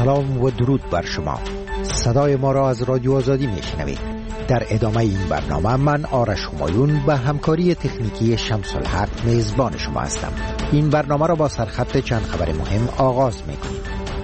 سلام و درود بر شما. صدای ما را از رادیو آزادی میشنوید. در ادامه این برنامه من آرش همایون به همکاری تکنیکی شمس الحق میزبان شما هستم. این برنامه را با سرخط چند خبر مهم آغاز میکنیم.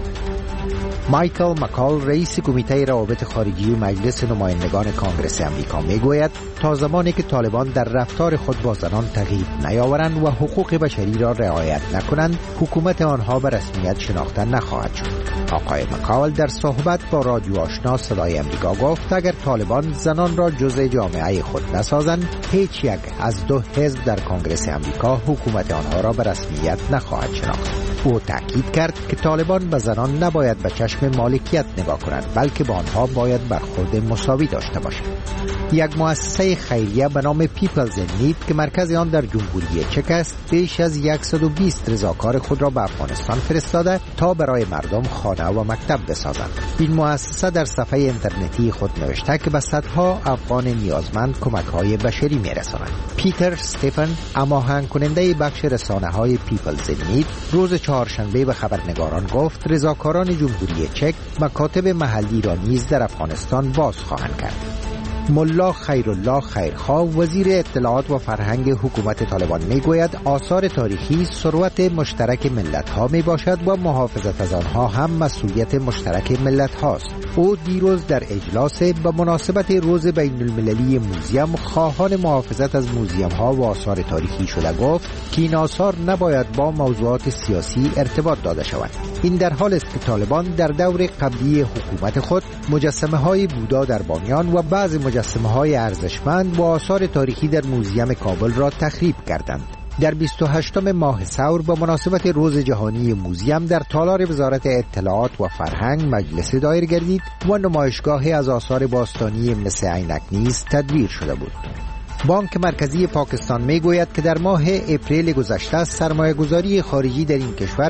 مایکل مکال رئیس کمیته روابط خارجی مجلس نمایندگان کانگرس امریکا میگوید تا زمانی که طالبان در رفتار خود با زنان تغییر نیاورند و حقوق بشری را رعایت نکنند، حکومت آنها به رسمیت شناخته نخواهد شد. آقای مکال در صحبت با رادیو آشنا صدای امریکا گفت اگر طالبان زنان را جزء جامعه خود نسازند، هیچ یک از دو حزب در کانگرس امریکا حکومت آنها را به رسمیت نخواهد شناخت. او تاکید کرد که طالبان به زنان نباید به چشم مالکیت نگاه کنند، بلکه با آنها باید برخورد مساوی داشته باشند. یک مؤسسه خیریه به نام پیپلز این نید که مرکز آن در جمهوری چک است، بیش از 120 رضاکار خود را به افغانستان فرستاده تا برای مردم خانه و مکتب بسازند. این مؤسسه در صفحه اینترنتی خود نوشته که به صدها افغان نیازمند کمک‌های بشری می‌رساند. پیتر استفن، هماهنگ کننده بخش رسانه‌های پیپلز این نید، روز چهارشنبه به خبرنگاران گفت رضاکاران جمهوری چک مکاتب محلی را نیز در افغانستان باز خواهند کرد. ملا خیرالله خیرخواه، وزیر اطلاعات و فرهنگ حکومت طالبان میگوید آثار تاریخی ثروت مشترک ملت ها می باشد و محافظت از آنها هم مسئولیت مشترک ملت هاست. او دیروز در اجلاس به مناسبت روز بین المللی موزیم خواهان محافظت از موزیم ها و آثار تاریخی شده گفت که این آثار نباید با موضوعات سیاسی ارتباط داده شود. این در حال است که طالبان در دور قبلی حکومت خود مجسمه های بودا در بامیان و بعض مجسمه های ارزشمند و آثار تاریخی در موزیم کابل را تخریب کردند. در 28 ماه ثور به مناسبت روز جهانی موزیم در تالار وزارت اطلاعات و فرهنگ مجلس دایر گردید و نمایشگاهی از آثار باستانی مثل عینک نیز تدبیر شده بود. بانک مرکزی پاکستان میگوید که در ماه اپریل گذشته سرمایه‌گذاری خارجی در این کشور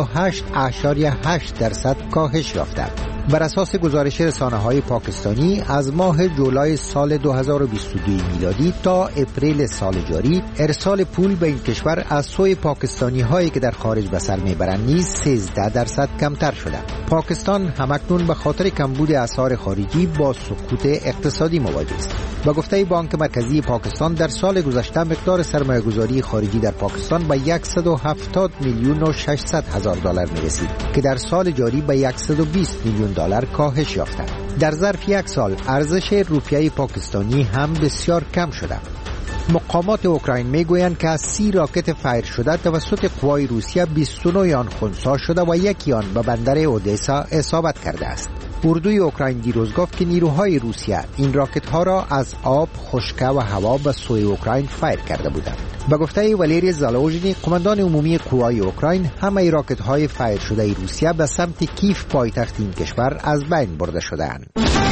28.8% کاهش یافته. بر اساس گزارش رسانه‌های پاکستانی از ماه جولای سال 2022 میلادی تا اپریل سال جاری ارسال پول به این کشور از سوی پاکستانی‌هایی که در خارج به سر میبرند نیز 13% کمتر شده. پاکستان همکنون به خاطر کمبود اسعار خارجی با سقوط اقتصادی مواجه است. با گفته بانک مرکزی پاکستان در سال گذشته مقدار سرمایه‌گذاری خارجی در پاکستان به 170 میلیون و 600 هزار دلار می‌رسید که در سال جاری به 120 میلیون دلار کاهش یافته. در ظرف یک سال ارزش روپیه پاکستانی هم بسیار کم شده. مقامات اوکراین میگویند که از 30 راکت فایر شده توسط قوای روسیه 29 آن خنثی شده و یکی آن به بندر اودسا اصابت کرده است. اردوی اوکراین دیروز گفت که نیروهای روسیه این راکت ها را از آب، خشکی و هوا به سوی اوکراین فایر کرده بودند. به گفته والری زالوژنی، قماندان عمومی قوای اوکراین، همه راکت های فایر شده روسیه به سمت کیف پایتخت این کشور از بین برده شده‌اند.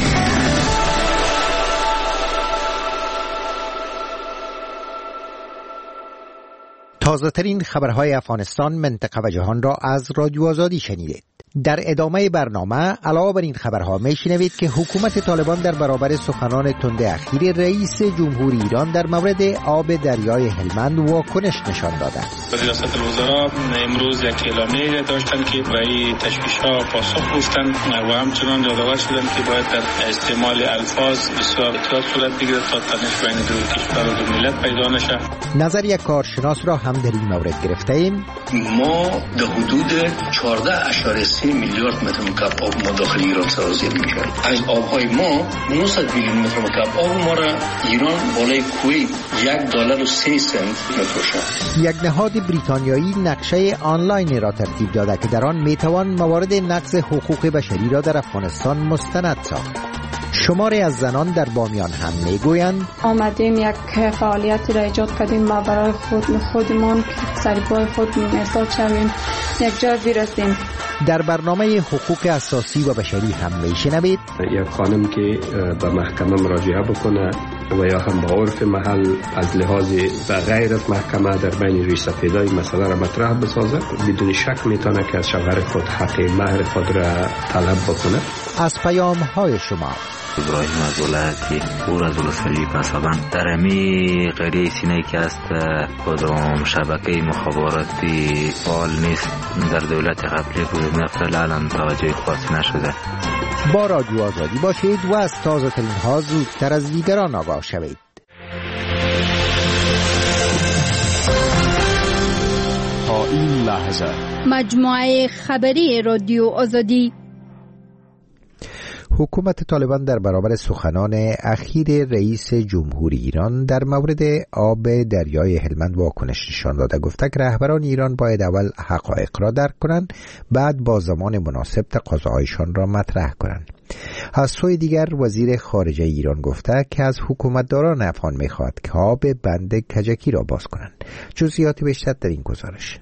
تازه ترین خبرهای افغانستان، منطقه و جهان را از رادیو آزادی شنیدید. در ادامه برنامه علاوه بر این خبرها میشنوید که حکومت طالبان در برابر سخنان تند اخیر رئیس جمهوری ایران در مورد آب دریای هلمند واکنش نشان داده. ریاست الوزراء امروز یک اعلامیه داشتند که برای تشویش‌ها پاسخ گفتند و همچنان یادآور شدند که باید در استعمال الفاظ بسیار احتیاط صورت بگیرد تا تنش بین دو کشور و دو ملت پیدا نشه. نظر یک کارشناس را هم در این مورد گرفته ایم. ما در حدود 14.3 میلیارد متر مکعب آب ما داخل ایران سرازیر می‌کنیم. از آب‌های ما 900 میلیون متر مکعب آب ما را ایران بالای کویت $1.03 می‌فروشد. یک نهاد بریتانیایی نقشه آنلاین را ترتیب داده که در آن میتوان موارد نقض حقوق بشری را در افغانستان مستند ساخت. شماری از زنان در بامیان هم میگویند آمدیم یک فعالیتی را ایجاد کردیم ما برای خودمان که سر پای خود ایستاد شویم، یک جای برسیم. در برنامه حقوق اساسی و بشری هم میشنوید یک خانم که به محکمه مراجعه بکنه و یا هم با عرف محل از لحاظ و غیر از محکمه در بین ریش سفیدای مسئله را مطرح بسازد، بدون شک میتونه که از شوهر خود حق مهر خود را طلب بکنه. از پیام های شما ابراهیم از ولایتی اور از ولسوالی پسابند در امی قریه سینه که است کدام شبکه مخابراتی فعال نیست در دولت قبلی بود نفت الان توجه خاصی نشده. با رادیو آزادی باشید و از تازه ترین ها زودتر از دیگران آگاه شوید. تا این لحظه مجموعه خبری رادیو آزادی. حکومت طالبان در برابر سخنان اخیر رئیس جمهوری ایران در مورد آب دریای هلمند واکنش نشان داده. گفته که رهبران ایران باید اول حقایق را درک کنند، بعد با زمان مناسب تقاضاهایشان را مطرح کنند. از سوی دیگر وزیر خارجه ایران گفته که از حکومتداران افغان می‌خواهد که آب بند کجکی را باز کنند. جزئیات بیشتر در این گزارش.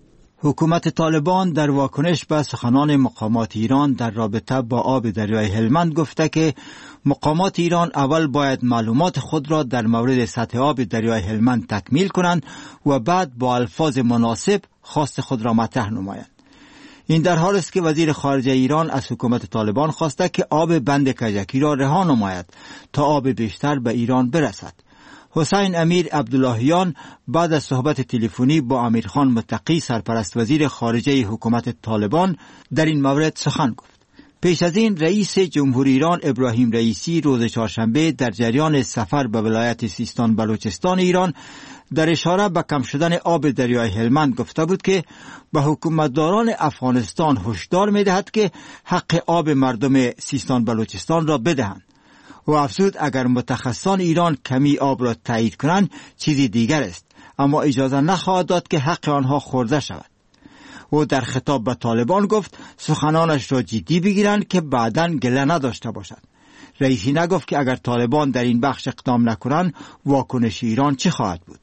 حکومت طالبان در واکنش به سخنان مقامات ایران در رابطه با آب دریای هلمند گفته که مقامات ایران اول باید معلومات خود را در مورد سطح آب دریای هلمند تکمیل کنند و بعد با الفاظ مناسب خواست خود را مطرح نمایند. این در حالی است که وزیر خارجه ایران از حکومت طالبان خواسته که آب بند کجکی را رها نماید تا آب بیشتر به ایران برسد. حسین امیر عبداللهیان بعد از صحبت تلفنی با امیرخان متقی سرپرست وزیر خارجه حکومت طالبان در این مورد سخن گفت. پیش از این رئیس جمهوری ایران ابراهیم رئیسی روز چهارشنبه در جریان سفر به ولایت سیستان بلوچستان ایران در اشاره به کم شدن آب دریای هلمند گفته بود که به حکومتداران افغانستان هشدار می‌دهد که حق آب مردم سیستان بلوچستان را بدهند و افزود اگر متخصصان ایران کمی آب را تایید کنند چیزی دیگر است، اما اجازه نخواهد داد که حق آنها خورده شود. او در خطاب به طالبان گفت سخنانش را جدی بگیرند که بعداً گله نداشته باشند. رئیسی نگفت که اگر طالبان در این بخش اقدام نکنند واکنش ایران چه خواهد بود.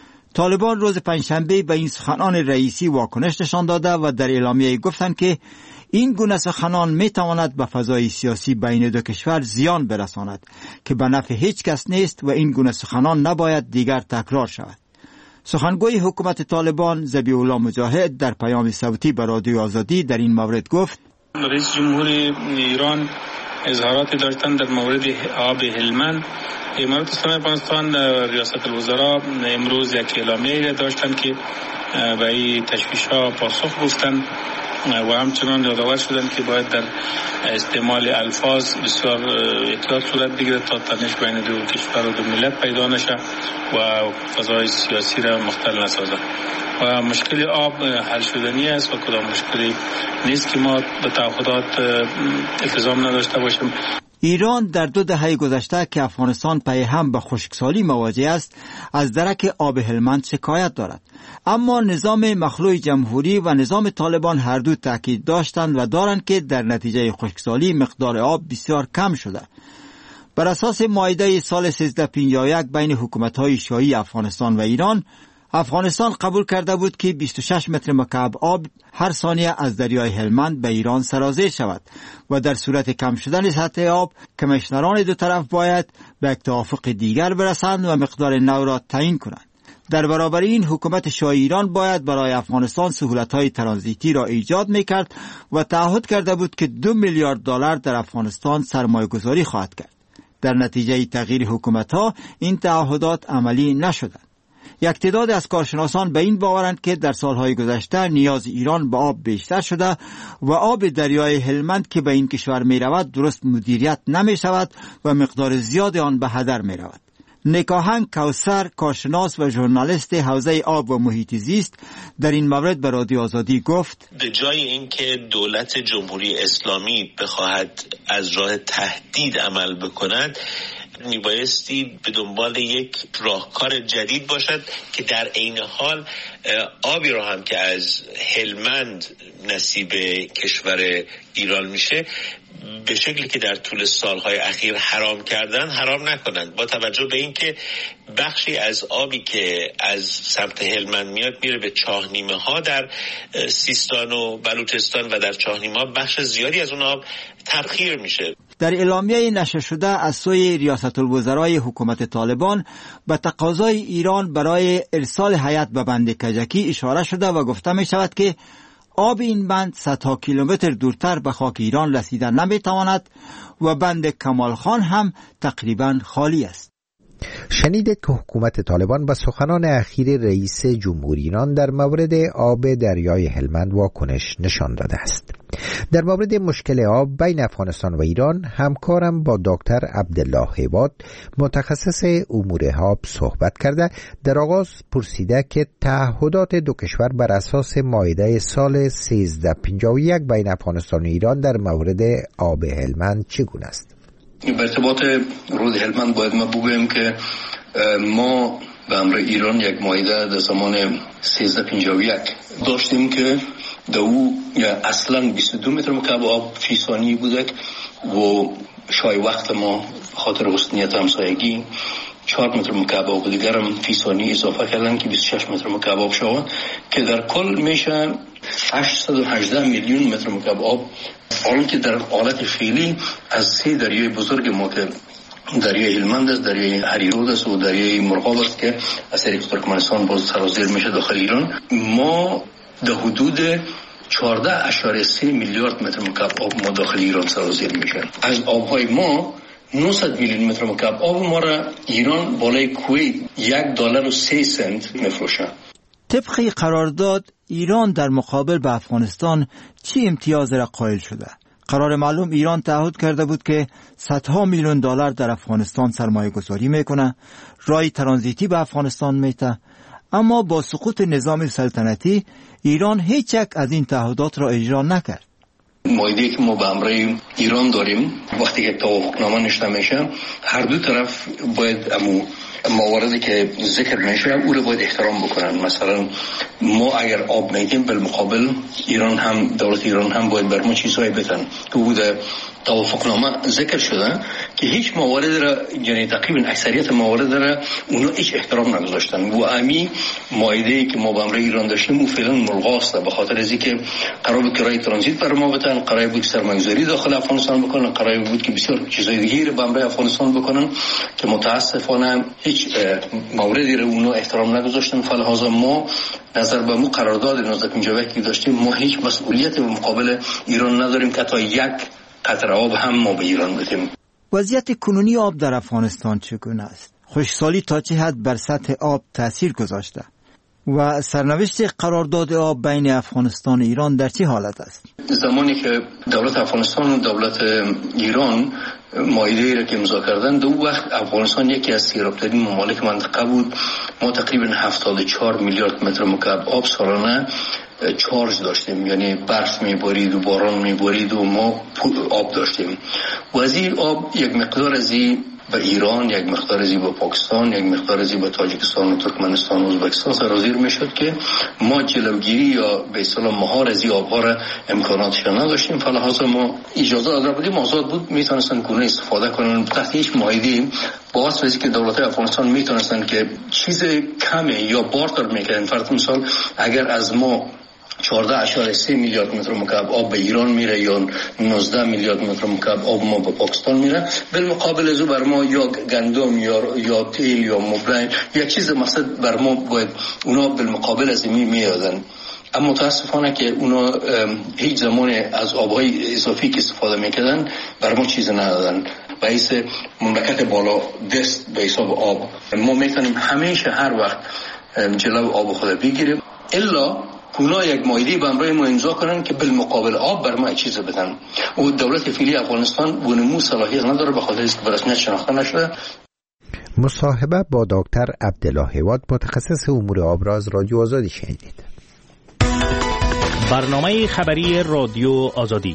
طالبان روز پنجشنبه به این سخنان رئیسی واکنش نشان داده و در اعلامیه گفتند که این گونه سخنان می تواند به فضای سیاسی بین دو کشور زیان برساند که به نفع هیچ کس نیست و این گونه سخنان نباید دیگر تکرار شود. سخنگوی حکومت طالبان ذبیح الله مجاهد در پیام صوتی به رادیو آزادی در این مورد گفت رئیس جمهوری ایران اظهاراتی داشتند در مورد آب هلمند. امارات اسلامی افغانستان ریاست الوزراء امروز یک اعلامیه داشتند که به این تشویش‌ها پاسخ گفتند و همچنان یادآور شدند که باید در استعمال الفاظ بسیار احتیاط صورت بگیرد تا تنش بین دو کشور و دو ملت پیدا نشه و فضای سیاسی را مختل نسازد. و مشکل آب حل شدنی است و کدام مشکلی نیست که ما به تعهدات التزام نداشته باشیم. ایران در 2 دهه گذشته که افغانستان پی هم به خشکسالی مواجه است از درک آب هلمند شکایت دارد، اما نظام مخلوع جمهوری و نظام طالبان هر دو تاکید داشتند و دارند که در نتیجه خشکسالی مقدار آب بسیار کم شده. بر اساس معاهده سال 1351 بین حکومت‌های شیعی افغانستان و ایران، افغانستان قبول کرده بود که 26 متر مکعب آب هر ثانیه از دریای هلمند به ایران سرازیر شود و در صورت کم شدن سطح آب کمیشنران دو طرف باید به یک توافق دیگر برسند و مقدار نو را تعیین کنند. در برابر این حکومت شیعی ایران باید برای افغانستان سهولت‌های ترانزیتی را ایجاد می‌کرد و تعهد کرده بود که 2 میلیارد دلار در افغانستان سرمایه‌گذاری خواهد کرد. در نتیجه تغییر حکومت‌ها این تعهدات عملی نشدند. یک تعداد از کارشناسان به این باورند که در سالهای گذشته نیاز ایران به آب بیشتر شده و آب دریای هلمند که به این کشور می رود درست مدیریت نمی شود و مقدار زیاد آن به هدر می رود. نکاهنگ کوثر، کارشناس و ژورنالیست حوزه آب و محیط زیست، در این مورد به رادیو آزادی گفت به جای اینکه دولت جمهوری اسلامی بخواهد از راه تهدید عمل بکند، میبایستی به دنبال یک راهکار جدید باشد که در عین حال آبی را هم که از هلمند نصیب کشور ایران میشه به شکلی که در طول سالهای اخیر حرام کردن حرام نکنند، با توجه به اینکه بخشی از آبی که از سمت هلمند میاد میره به چاهنیمه ها در سیستان و بلوچستان و در چاهنیمه ها بخش زیادی از اون آب تبخیر میشه. در اعلامیه نشر شده از سوی ریاست الوزرای حکومت طالبان به تقاضای ایران برای ارسال هیئت به بند کجکی اشاره شده و گفته می شود که آب این بند صدها کیلومتر دورتر به خاک ایران رسیدن نمیتواند و بند کمال خان هم تقریبا خالی است. شنیدید که حکومت طالبان به سخنان اخیر رئیس جمهوری ایران در مورد آب دریای هلمند واکنش نشان داده است. در مورد مشکل آب بین افغانستان و ایران همکارم با دکتر عبدالله هیواد متخصص امور آب صحبت کرده. در آغاز پرسیده که تعهدات دو کشور بر اساس معاهده سال 1351 بین افغانستان و ایران در مورد آب هلمند چگونه است؟ به ارتباط رود هلمند باید ما بگویم که ما به امر ایران یک معاهده در زمان 1351 داشتیم که در او اصلا 22 متر مکعب آب فی ثانیه بوده و شای وقت ما خاطر حسنیت همسایگی 4 متر مکعب آب دیگر هم فی ثانیه اضافه کردن که 26 متر مکعب آب شود که در کل میشه 818 میلیون متر مکعب آب. حالا که در حالت فعلی از 3 دریای بزرگ ما که دریای هلمند است، دریای هریرود است و دریای مرغاب است که از طریق ترکمنستان باز سرازیر میشه داخل ایران، ما در حدود 14.3 میلیارد متر مکعب آب ما داخل ایران سرازیر میشه. از آبهای ما 900 میلیون متر مکعب آب ما را ایران بالای کویت $1.03 میفروشه. طبق قرارداد ایران در مقابل به افغانستان چی امتیاز را قائل شده؟ قرار معلوم ایران تعهد کرده بود که صدها میلیون دلار در افغانستان سرمایه گذاری میکنه، رای ترانزیتی به افغانستان میته، اما با سقوط نظام سلطنتی ایران هیچ یک از این تعهدات را اجرا نکرد. معاهده که ما با امر ایران داریم وقتی که توافقنامه نوشته میشه هر دو طرف باید مواردی که ذکر میشه او رو باید احترام بکنن. مثلا ما اگر آب میگیم بالمقابل ایران هم دولت ایران هم باید بر ما چیزهای بدن که او در توافقنامه ذکر شده که هیچ موارد را یعنی تقریبا اکثریت موارد را اونا هیچ احترام نگذاشتن و امی معاهده که ما با امر ایران داشتیم او فعلا ملغاست به خاطر از اینکه قرار بود که رای ترانزیت بر ما بدن، قرار بود که سرمایه‌گذاری داخل افغانستان بکنن، قرار بود که بسیار چیزای دیگه رو با امر افغانستان بکنن که متاسفانه هیچ موردی رو اونا احترام نگذاشتن. فلحاظا ما نظر به مو قرارداد 1951 که داشتیم ما هیچ مسئولیت به مقابل ایران نداریم که تا یک قطره آب هم ما به ایران بدیم. وضعیت کنونی آب در افغانستان چگونه است؟ خشکسالی تا چه حد بر سطح آب تأثیر گذاشته و سرنوشت قرارداد آب بین افغانستان و ایران در چه حالت است؟ زمانی که دولت افغانستان و دولت ایران معاهده را که امضا کردن دو وقت افغانستان یکی از سیراب‌ترین ممالک منطقه بود. ما تقریبا 74 میلیارد متر مکعب آب سالانه چارج داشتیم، یعنی برف میبارید و باران میبارید و ما آب داشتیم و از این آب یک مقدار از این به ایران، یک مقدار از این به پاکستان، یک مقدار از این به تاجیکستان و ترکمنستان و ازبکستان سرازیر میشد که ما جلوگیری یا به اصطلاح مهار از این آبها را امکاناتش نداشتیم. فلحاظا ما اجازه داده بودیم آزاد بود میتونستن کنه استفاده کنن تحت هیچ معاهده با اساسی که دولت افغانستان میتونستن که چیز کمی یا بارتر میکنن. فرض مثال اگر از ما 14.3 میلیارد متر مکعب آب به ایران میره یا 19 میلیارد متر مکعب آب ما به پاکستان میره، بالمقابل از او بر ما یا گندم یا تیل یا مبلین یک چیز مقصد بر ما باید اونا بالمقابل از این میادن. اما متاسفانه که اونا هیچ زمان از آبهای اضافی که استفاده میکردن بر ما چیز ندادن. باعث مملکت بالا دست به حساب آب ما میتونیم همیشه هر وقت جلو آب خود بگیریم الا اونا یک معاهده با امرای ما امضا کنن که بالمقابل آب بر ما چیز بدن و دولت فعلی افغانستان بونمو صلاحیت نداره به خاطر اینکه به رسمیت شناخته نشده. مصاحبه با دکتر عبدالله هیواد متخصص امور آب را از رادیو آزادی شنیدید. برنامه خبری رادیو آزادی.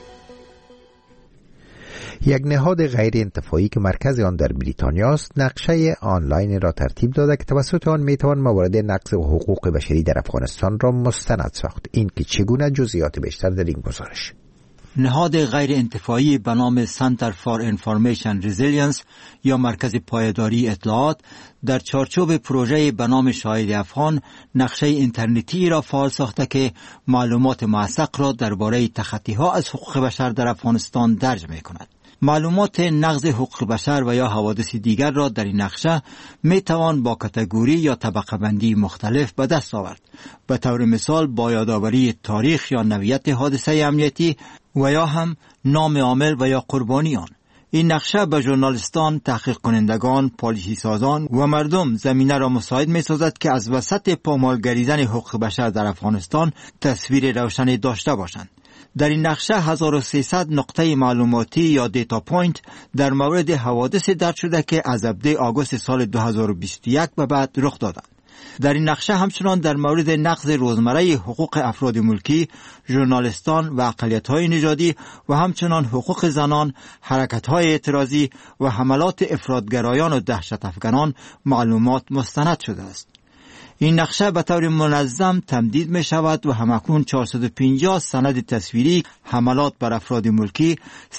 یک نهاد غیر انتفاعی که مرکز آن در بریتانیا است نقشه آنلاین را ترتیب داده که توسط آن میتوان موارد نقض حقوق بشری در افغانستان را مستند ساخت. این که چگونه جزئیات بیشتر در این گزارش. نهاد غیر انتفاعی به نام Center for Information Resilience یا مرکز پایداری اطلاعات در چارچوب پروژه به نام شاهد افغان نقشه اینترنتی را فعال ساخته که معلومات موثق را درباره تخطی‌ها از حقوق بشر در افغانستان درج می‌کند. معلومات نقض حقوق بشر و یا حوادث دیگر را در این نقشه می توان با کاتگوری یا طبقه بندی مختلف به دست آورد. به طور مثال با یادآوری تاریخ یا نوعیت حادثه امنیتی و یا هم نام عامل و یا قربانیان. این نقشه به ژورنالیستان، تحقیق کنندگان، پالیسی سازان و مردم زمینه را مساعد می سازد که از وسط پامال گریزن حقوق بشر در افغانستان تصویر روشنی داشته باشند. در این نقشه 1300 نقطه معلوماتی یا دیتا پوینت در مورد حوادث درج شده که از 17 آگوست سال 2021 به بعد رخ دادند. در این نقشه همچنان در مورد نقض روزمره حقوق افراد ملکی، ژورنالیستان و اقلیت‌های نژادی و همچنان حقوق زنان، حرکت‌های اعتراضی و حملات افراطگرایان و دهشت افکنان معلومات مستند شده است. این نقشه به طور منظم تمدید می شود و همکنون 450 سند تصویری حملات بر افراد ملکی،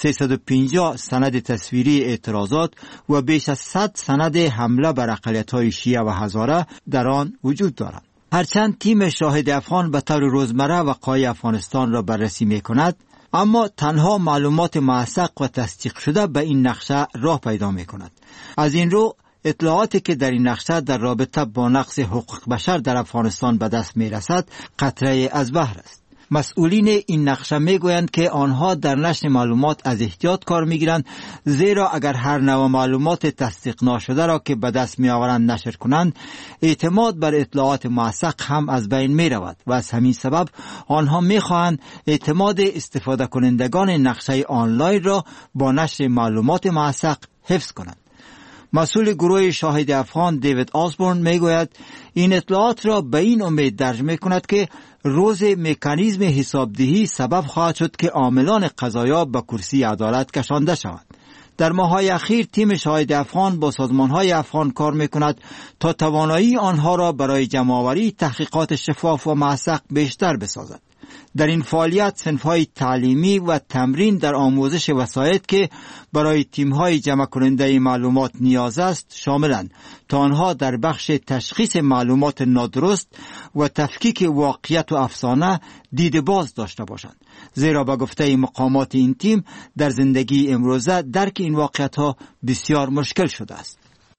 350 سند تصویری اعتراضات و بیش از 100 سند حمله بر اقلیت‌های شیعه و هزاره در آن وجود دارد. هرچند تیم شاهد افغان به طور روزمره وقایع افغانستان را بررسی می کند، اما تنها معلومات موثق و تصدیق شده به این نقشه راه پیدا می کند. از این رو اطلاعاتی که در این نقشه در رابطه با نقض حقوق بشر در افغانستان به دست می رسد قطره از بحر است. مسئولین این نقشه می گویند که آنها در نشر معلومات از احتیاط کار می گیرند، زیرا اگر هر نوع معلومات تصدیق ناشده را که به دست می آورند نشر کنند، اعتماد بر اطلاعات موثق هم از بین می رود و از همین سبب آنها می خواهند اعتماد استفاده کنندگان نقشه آنلاین را با نشر معلومات موثق حفظ کنند. مسئول گروه شاهد افغان دیوید آسبورن می گوید این اطلاعات را به این امید درج می کند که روز مکانیزم حسابدهی سبب خواهد شد که عاملان قضایا به کرسی عدالت کشانده شوند. در ماه‌های اخیر تیم شاهد افغان با سازمان‌های افغان کار می‌کند تا توانایی آنها را برای جمع‌آوری تحقیقات شفاف و موثق بیشتر بسازد. در این فعالیت صنف‌های تعلیمی و تمرین در آموزش وسایط که برای تیم‌های جمع کننده معلومات نیاز است شاملند تا آنها در بخش تشخیص معلومات نادرست و تفکیک واقعیت و افسانه دید باز داشته باشند، زیرا به گفته مقامات این تیم در زندگی امروزه درک این واقعیت‌ها بسیار مشکل شده است.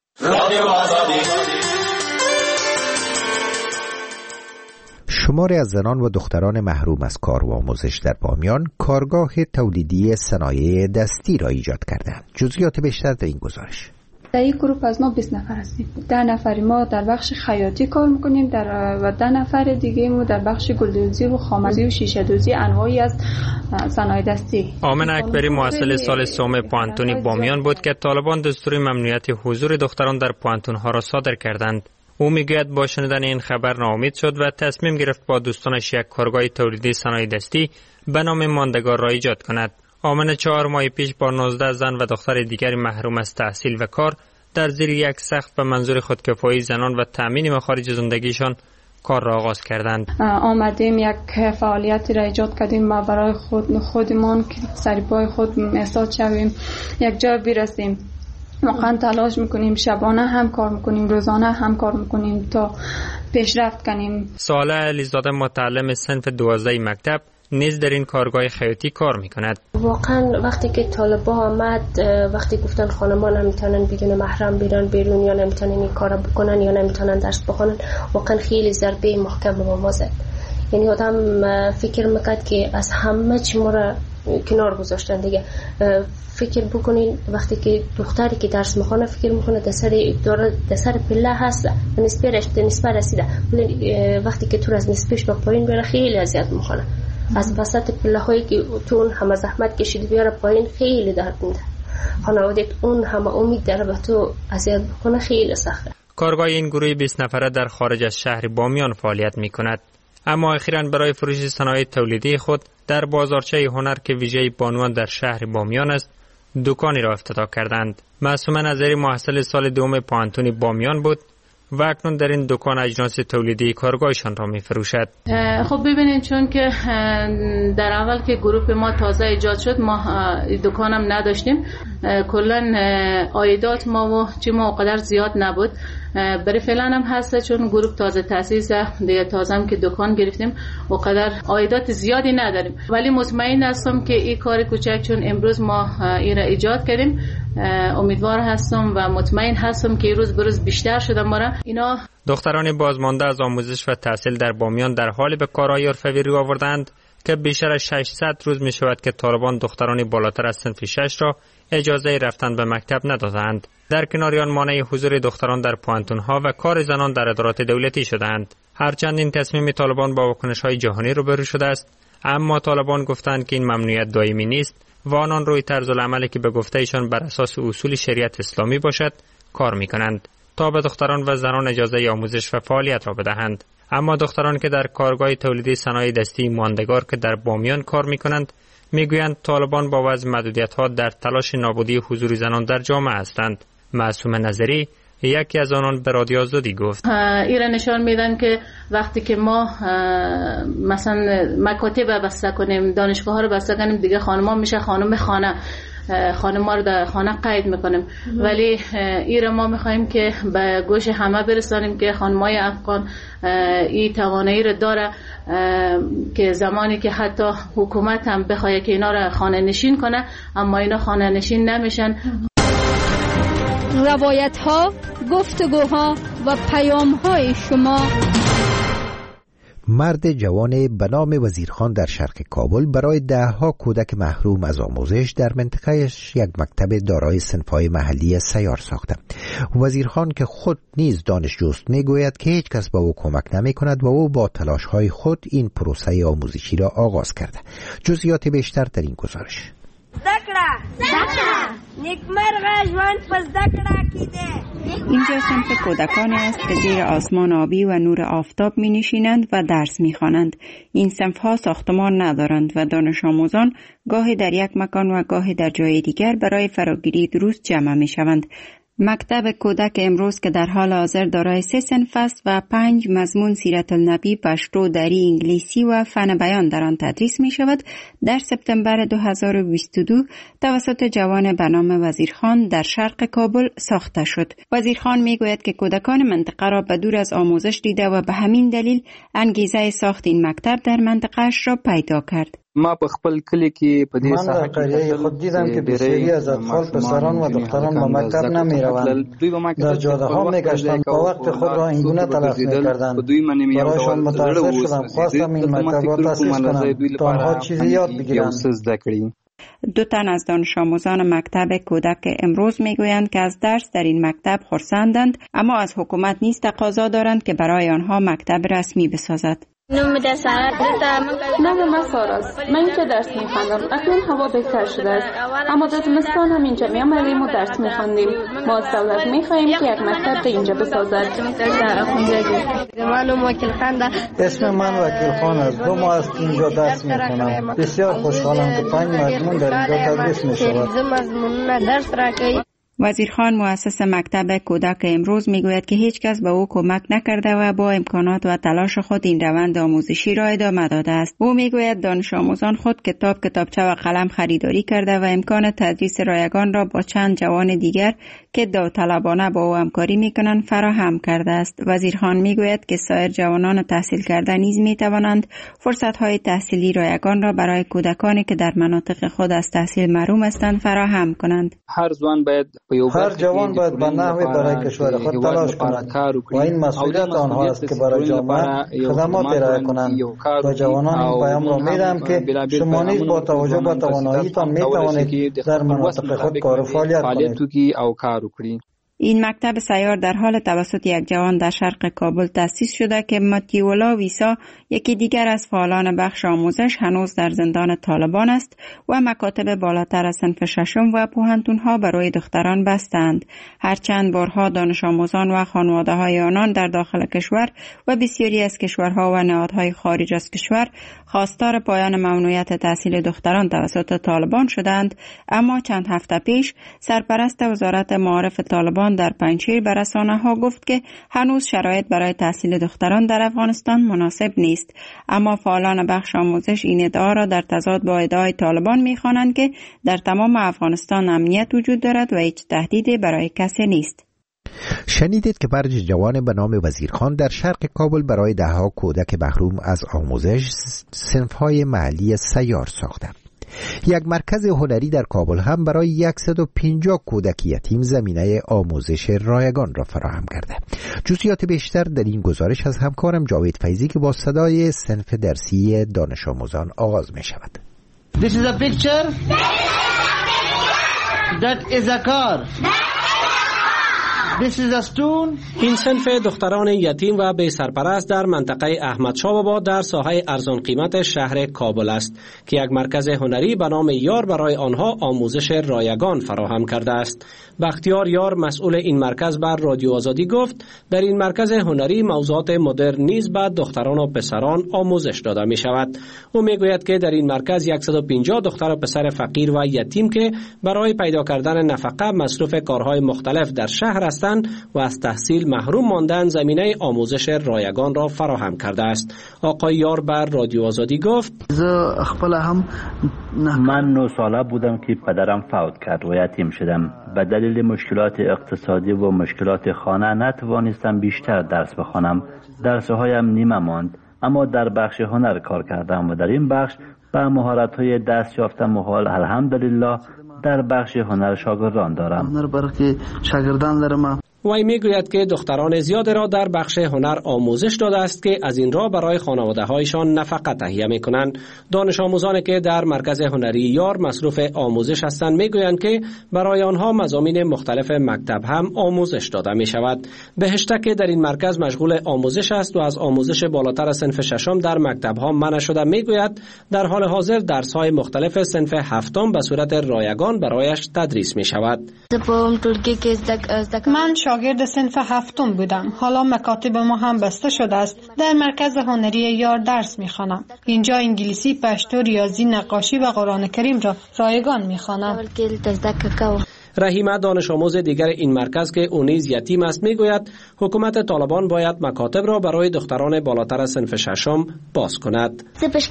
شماری از زنان و دختران محروم از کار و آموزش در بامیان کارگاه تولیدی صنایع دستی را ایجاد کردند. جزئیات بیشتر در این گزارش. در این گروه از ما 20 نفر هستیم. 10 نفری ما در بخش خیاطی کار میکنیم و 10 نفر دیگه ما در بخش گلدوزی و خامه‌دوزی و شیشه دوزی انواعی از صنایع دستی. آمن اکبری محصل سال سوم پوانتونی بامیان بود که طالبان دستور ممنوعیت حضور دختران در پوانتون‌ها را صادر کردند. او میگوید با شنیدن این خبر ناامید شد و تصمیم گرفت با دوستانش یک کارگاه تولیدی صنایع دستی به نام ماندگار را ایجاد کند. آمن 4 ماه پیش با 19 زن و دختر دیگری محروم از تحصیل و کار در زیر یک سقف به منظور خودکفایی زنان و تامین مخارج زندگیشان کار را آغاز کردند. آمدیم یک فعالیتی را ایجاد کردیم ما برای خودمان که سر پای خود ایستاد شویم، یک جا برسیم. واقعا تلاش میکنیم، شبانه هم کار میکنیم، روزانه هم کار میکنیم تا پیشرفت کنیم. ساله علیزاده متعلم صنف 12 مکتب نیز در این کارگاه خیاطی کار میکند. واقعا وقتی که طالبا آمد، وقتی گفتن خانمان نمیتونن بدون محرم بیرون یا نمیتونن این کارا بکنن یا نمیتونن درس بخونن، واقعا خیلی ضربه محکم به ما زد. یعنی آدم فکر میکرد که از همه چی ما را کنار گذاشتن دیگه. فکر بکنین وقتی که دختری که درس میخونه فکر میکنه در سر پله هست نسبه رسیده، ولی وقتی که تو از نسبهش به پایین بره خیلی اذیت میکنه. از وسط پله هایی که تو اون همه زحمت کشیدی بیاره پایین خیلی درد میده. خانواده‌ت اون همه امید داره به تو اذیت بکنه، خیلی سخته. کارگاه این گروه 20 نفره در خارج از شهر بامیان فعالیت میکند، اما اخیراً برای فروش صنایع تولیدی خود در بازارچه هنر که ویژه بانوان در شهر بامیان است دکانی را افتتاح کردند. معصومه نظری محصل سال دوم پوانتونی بامیان بود و اکنون در این دکان اجناس تولیدی کارگاهشان را می فروشد. خب ببینید، چون که در اول که گروه ما تازه ایجاد شد ما دکانم نداشتیم، کلا عایدات ما و چی ما قدر زیاد نبود. برای فعلا هم هست، چون گروه تازه تاسیس دیگه، تازه هم که دکان گرفتیم و قدر عایدات زیادی نداریم، ولی مطمئن هستم که این کار کوچک چون امروز ما این را ایجاد کردیم، امیدوار هستم و مطمئن هستم که روز به روز بیشتر شده ماره. اینا دختران بازمانده از آموزش و تحصیل در بامیان در حال به کارهای حرفه‌ای رو آوردند که بیشتر از 600 روز می شود که طالبان دختران بالاتر از صنف 6 را اجازه رفتن به مکتب ندادند. در کنار آن مانع حضور دختران در پوانتون‌ها و کار زنان در ادارات دولتی شدند. هرچند این تصمیم طالبان با واکنش‌های جهانی روبرو شده است، اما طالبان گفتند که این ممنوعیت دائمی نیست و آنان روی طرز العملی که به گفته ایشان بر اساس اصول شریعت اسلامی باشد کار می‌کنند تا به دختران و زنان اجازه آموزش و فعالیت را بدهند. اما دختران که در کارگاه تولیدی صنایع دستی ماندگار که در بامیان کار می‌کنند میگویند طالبان با وضع محدودیت‌ها در تلاش نابودی حضور زنان در جامعه هستند. معصومه نظری یکی از آنان به رادیو آزادی گفت ایران نشان میدن که وقتی که ما مثلا مکاتب بسته کنیم، دانشگاه ها رو بسته کنیم، دیگه خانم‌ها میشه خانم خانه، خانم‌ها رو در خانه قید میکنیم، ولی ایران ما میخوایم که به گوش همه برسانیم که خانم‌های افغان این توانایی رو داره که زمانی که حتی حکومت هم بخواد که اینا رو خانه نشین کنه، اما اینا خانه نشین نمیشن. روایت ها، گفتگوها و پیام های شما. مرد جوان به نام وزیرخان در شرق کابل برای دهها کودک محروم از آموزش در منطقهش یک مکتب دارای صنف‌های محلی سیار ساخته. وزیرخان که خود نیز دانشجوست میگوید که هیچ کس به او کمک نمی کند و او با تلاش‌های خود این پروسه آموزشی را آغاز کرده. جزئیات بیشتر در این گزارش. اینجا صنف کودکانی است که زیر آسمان آبی و نور آفتاب می نشینند و درس می خوانند. این صنف ها ساختمان ندارند و دانش آموزان گاهی در یک مکان و گاهی در جای دیگر برای فراگیری دروس جمع می شوند. مکتب کودک امروز که در حال حاضر دارای 3 صنف است و 5 مضمون سیرت النبی، پشتو، دری، انگلیسی و فن بیان در آن تدریس می شود، در سپتامبر 2022 توسط جوان به نام وزیرخان در شرق کابل ساخته شد. وزیرخان می گوید که کودکان منطقه را به دور از آموزش دیده و به همین دلیل انگیزه ساخت این مکتب در منطقه‌اش را پیدا کرد. ما په خپل کلی کې په دې ساحه کې خود دیدم که بسیاری از اطفال پسران و دختران به مکتب نمیروند. در جاده ها میگشتند و وقت خود را اینگونه تلف میکردند. برایشان متأثر شدم، خواستم این مکتب را تأسیس کنم تا آنها چیزی یاد بگیرند. 2 تن از دانش آموزان مکتب کودک امروز میگویند که از درس در این مکتب خرسندند، اما از حکومت نیز تقاضا دارند که برای آنها مکتب رسمی بسازد. نام من ساراست. من اینجا درس میخوندم. اکنون هوا بهتر شده است، اما در زمستان هم اینجا میآمدیم و درس میخواندیم. ما از دولت میخواهیم که یک مکتب اینجا بسازد. اسم من وکیل خان است. 2 ماه است اینجا درس میخوانم. بسیار خوشحالم که 5 مضمون در اینجا تدریس میشود. وزیرخان مؤسس مکتب کودک امروز میگوید که هیچ کس به او کمک نکرده و با امکانات و تلاش خود این روند آموزشی را ادامه داده است. او میگوید دانش آموزان خود کتابچه و قلم خریداری کرده و امکان تدریس رایگان را با چند جوان دیگر که داوطلبانه با او همکاری میکنند فراهم کرده است. وزیرخان میگوید که سایر جوانان تحصیل کرده نیز میتوانند فرصت‌های تحصیلی رایگان را برای کودکانی که در مناطق خود از تحصیل محروم هستند فراهم کنند. هر جوان باید به نحوی برای کشور خود تلاش کند و این مسئولیت آنها است که برای جامعه خدمات ارائه کنند. و جوانان این پیام را میدم که شما نیز با توجه به تواناییتان میتوانید در مناطق خود کار و فعالیت کنید. این مکتب سیار در حال توسط یک جوان در شرق کابل تأسیس شده که متیولا ویسا، یکی دیگر از فعالان بخش آموزش، هنوز در زندان طالبان است و مکاتب بالاتر از صنف 6 و پوهنتون‌ها برای دختران بستند. هرچند بارها دانش آموزان و خانواده‌های آنان در داخل کشور و بسیاری از کشورها و نهادهای خارج از کشور خواستار پایان ممنوعیت تحصیل دختران توسط طالبان شدند، اما چند هفته پیش سرپرست وزارت معارف طالبان در پنجشیر به رسانه‌ها گفت که هنوز شرایط برای تحصیل دختران در افغانستان مناسب نیست، اما فعالان بخش آموزش این ادعا را در تضاد با ادعای طالبان می‌خوانند که در تمام افغانستان امنیت وجود دارد و هیچ تهدیدی برای کسی نیست. شنیدید که برج جوان به نام وزیرخان در شرق کابل برای دهها کودک محروم از آموزش صنف‌های محلی سیار ساخته. یک مرکز هنری در کابل هم برای 150 کودک یتیم زمینه آموزش رایگان را فراهم کرده. جزئیات بیشتر در این گزارش از همکارم جاوید فیضی که با صدای صنف درسی دانش آموزان آغاز می شود. This is a picture. That is a car. This is a stone. این صنف دختران یتیم و بی سرپرست در منطقه احمدشاه آباد در ساحه ارزان قیمت شهر کابل است که یک مرکز هنری به نام یار برای آنها آموزش رایگان فراهم کرده است. بختیار یار مسئول این مرکز بر رادیو آزادی گفت در این مرکز هنری موضوعات مدرن نیز به دختران و پسران آموزش داده می شود. او می گوید که در این مرکز 150 دختر و پسر فقیر و یتیم که برای پیدا کردن نفقه مصروف کارهای مختلف در شهر هستند و از تحصیل محروم ماندن زمینه آموزش رایگان را فراهم کرده است. آقای یار بر رادیو آزادی گفت من 9 ساله بودم که پدرم فوت کرد و یتیم شدم. به دلیل مشکلات اقتصادی و مشکلات خانه نتوانستم بیشتر درس بخوانم. درسهایم نیمه ماند، اما در بخش هنر کار کردم و در این بخش به مهارت‌های دست یافتم و حال الحمدلله در بخش هنر شاگردان دارم. وی میگوید که دختران زیاد را در بخش هنر آموزش داده است که از این راه برای خانواده هایشان نفقه تهیه می کنند. دانش آموزانی که در مرکز هنری یار مصروف آموزش هستند میگویند که برای آنها مضامین مختلف مکتب هم آموزش داده می شود. بهشته که در این مرکز مشغول آموزش است و از آموزش بالاتر صنف ششم در مکتب ها منع شده میگوید در حال حاضر درس های مختلف صنف هفتم به صورت رایگان برایش تدریس می شود. من شاگرد صنف هفتم بودم. حالا مکاتب ما هم بسته شده است. در مرکز هنری یار درس میخوانم. اینجا انگلیسی، پشتو، ریاضی، نقاشی و قرآن کریم را رایگان میخوانم. رحیمه دانش آموز دیگر این مرکز که او نیز یتیم است میگوید حکومت طالبان باید مکاتب را برای دختران بالاتر صنف ششم باز کند.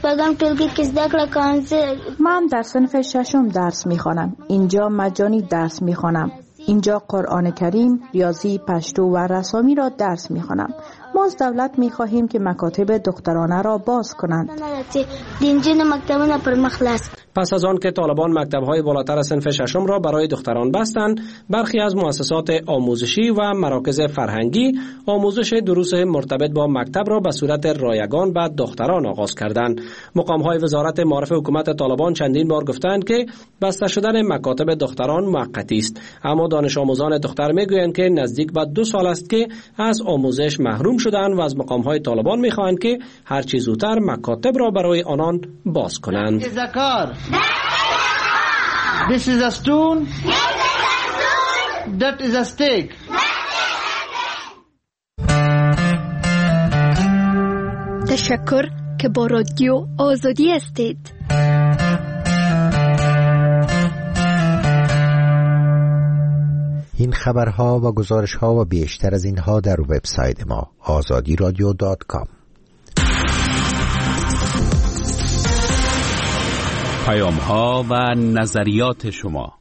من در صنف ششم درس میخوانم. اینجا مجانی درس میخوانم. اینجا قرآن کریم، ریاضی، پشتو و رسامی را درس می‌خوانم. ما از دولت می‌خواهیم که مکاتب دخترانه را باز کنند. پس از آن که طالبان مکتب‌های بالاتر صنف ششم را برای دختران بستند، برخی از مؤسسات آموزشی و مراکز فرهنگی آموزش دروس مرتبط با مکتب را به صورت رایگان به دختران آغاز کردند. مقام‌های وزارت معارف حکومت طالبان چندین بار گفتند که بسته شدن مکاتب دختران موقتی است، اما دانش آموزان دختر میگویند که نزدیک به 2 سال است که از آموزش محروم شدند و از مقام‌های طالبان می‌خواهند که هر چه زودتر مکاتب را برای آنان باز کنند. This is a stone. That is a stake. تشکر که با رادیو آزادی هستید. این خبرها و گزارشها و بیشتر از اینها در وبسایت ما azadiradio.com. پیام‌ها و نظریات شما.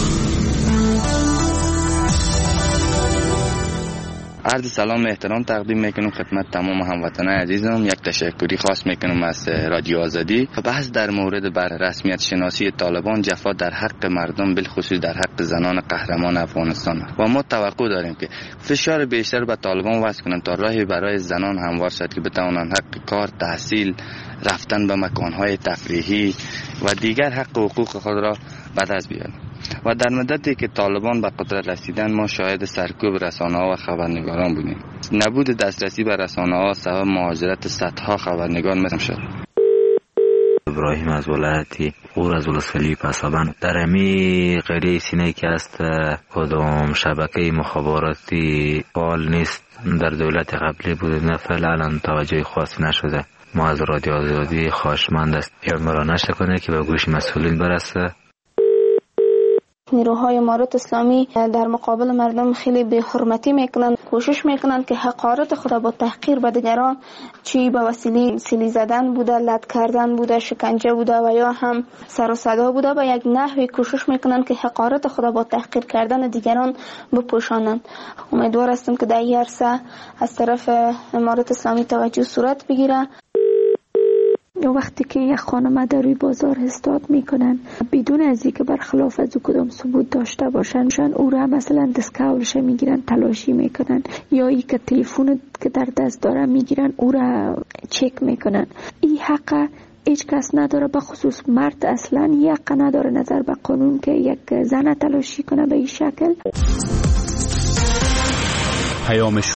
عرض سلام و احترام تقدیم میکنم خدمت تمام هموطنان عزیزم. یک تشکری خاص میکنم از رادیو آزادی. بحث در مورد بر رسمیت شناسی طالبان جفا در حق مردم، بالخصوص در حق زنان قهرمان افغانستان و ما توقع داریم که فشار بیشتر به طالبان وضع کنند تا راهی برای زنان هموار شد که بتوانند حق کار، تحصیل، رفتن به مکانهای تفریحی و دیگر حق و حقوق خود را به دست بیارند. و در مدتی که طالبان به قدرت رسیدن ما شاهد سرکوب رسانه‌ها و خبرنگاران بودیم. نبود دسترسی به رسانه‌ها سبب مهاجرت صدها خبرنگار شد. ابراهیم از ولایتی غور از ولسوالی پسابند. در امی قریه سینه که است کدام شبکه مخابراتی فعال نیست در دولت قبلی بود، نه فعلا توجه خاصی نشده. ما از رادیو آزادی خواهشمند است اعمال نشه کنه که به گوش مسئولین برسه. نیروهای امارات اسلامی در مقابل مردم خیلی به حرمتی میکنن، کوشش میکنن که حقارت خود با تحقیر به دیگران، چی به وسیله سیلی زدن بوده، لط کردن بوده، شکنجه بوده و یا هم سر و صدا بوده، به یک نحوی کوشش میکنن که حقارت خود با تحقیر کردن دیگران بپوشانند. امیدوار هستم که در این عرصه از طرف امارات اسلامی توجه صورت بگیره. وقتی که یک خانم در روی بازار استاد میکنن بدون از اینکه برخلاف از کدام ثبوت داشته باشن، او را مثلا دستکولش میگیرن، تلاشی میکنن، یا ای که تلفن که در دست داره میگیرن او را چک میکنن. این حق هیچ کس نداره، به خصوص مرد اصلا یک حق نداره نظر به قانون که یک زن تلاشی کنه به این شکل.